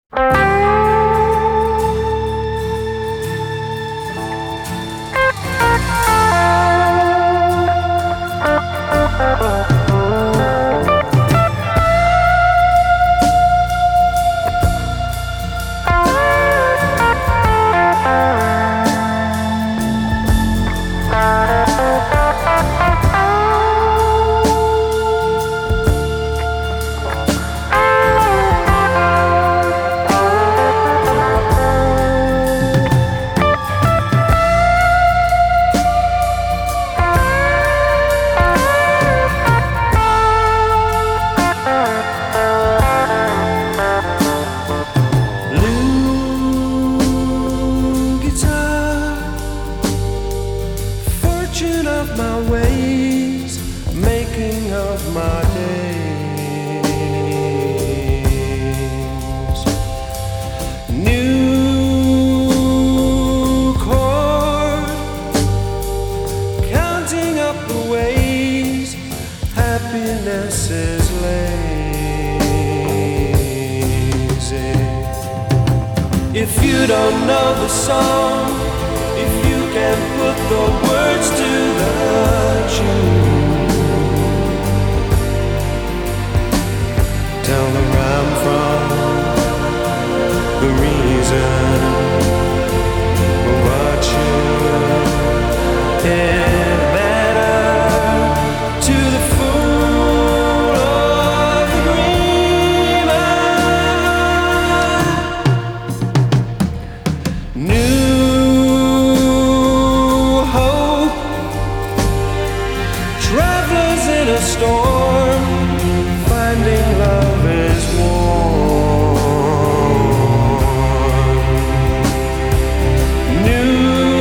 If you don't know the song, if you can put the words to the tune, tell them where I'm from, the reason, what you did matter to the fool or the dreamer. New hope, travelers in a storm, finding love is warm. New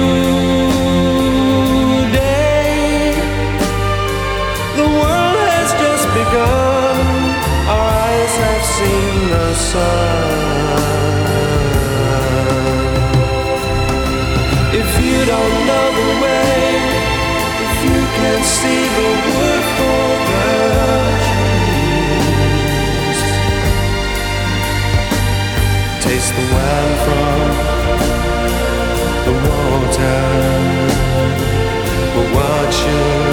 day, the world has just begun. Our eyes have seen the sun. If you don't know the way, if you can't see the wood for the trees, taste the wine from the water, but watch you